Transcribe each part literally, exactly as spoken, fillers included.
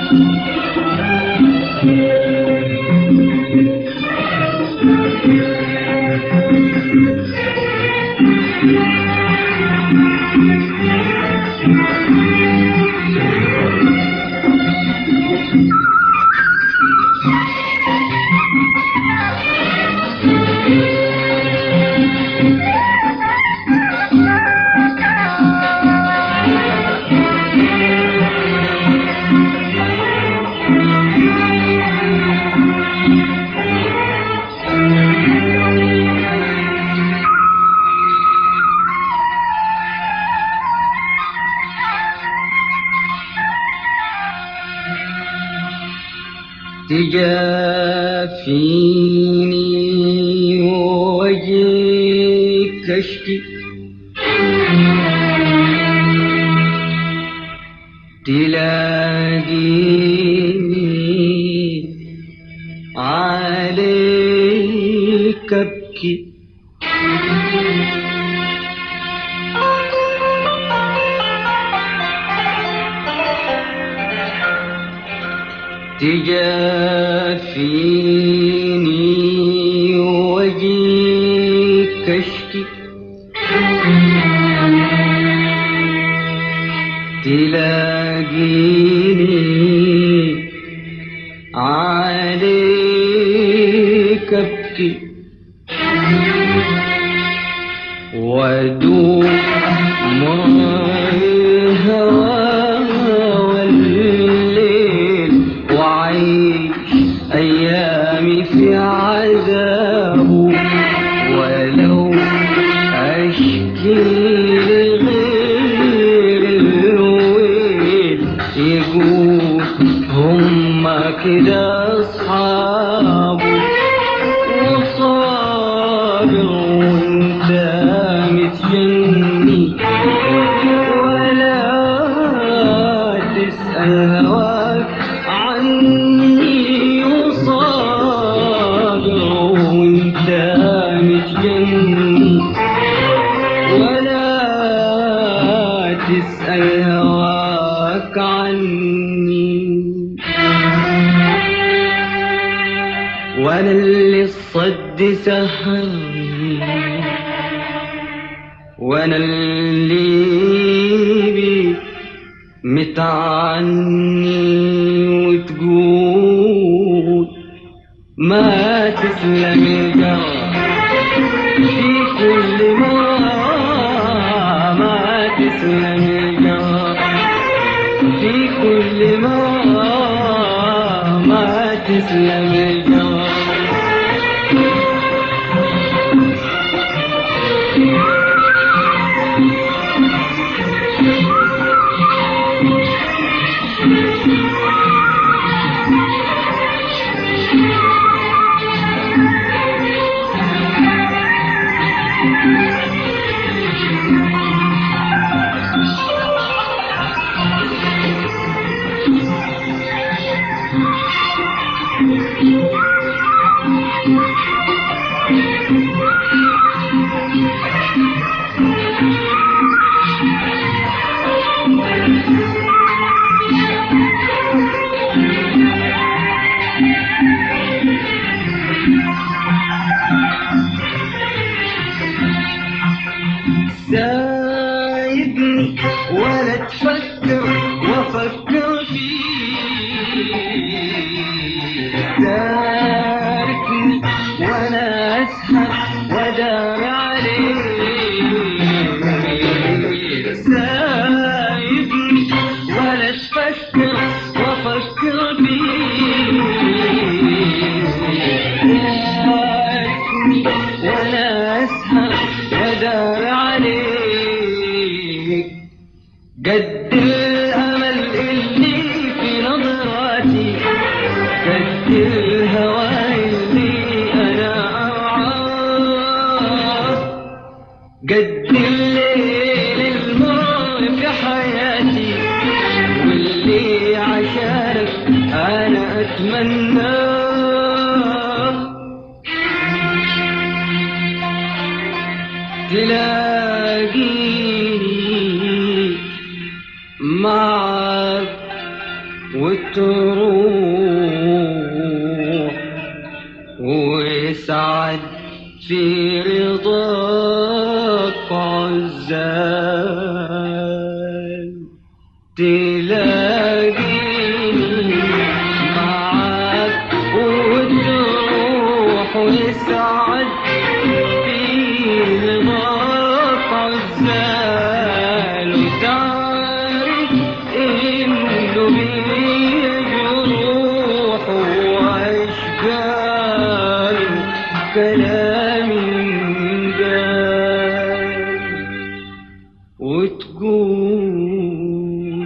تجافيني وجهك اشكي تلاقيني عليك ابكي تجافيني وجهك اشكي تلاقيني عليك ابكي وادوب ماء الهوى والليل وعيش ايامي في عذابه ولو اشكي لغير الويل يقول هما كده اصحابه وصابر وانت متجني ولا تسأل هواك عني وصابر وانت متجني ولا تسأل هواك عني وانا اللي الصد سهرني وانا اللي بي متعني وتقول ما تسلم الجرى في كل مرة ما تسلم الجرى في كل مرة ما تسلم الجرى سايبني ولا تفكر وافكر فيك تاركني وانا اسهر وادار عليك سايبني ولا تفكر وافكر فيك تاركني وانا اسهر وادار عليك قد الأمل اللي في نظراتي قد الهوى اللي أنا أرعاه قد الليل المر في حياتي واللي عشانك أنا أتمناه تلاقيني معك وتروح ويسعد في رضاك عزال، تلاقيني معاك وتروح ويسعد في رضاك عزال، وتعرف انه بجروح واشجار كلام قال، وتقول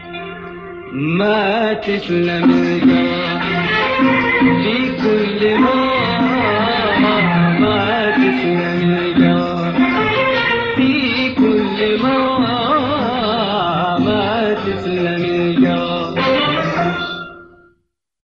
ما تسلم الجار في كل مرة، ما تسلم الجار في كل مرة، ما تسلم الجار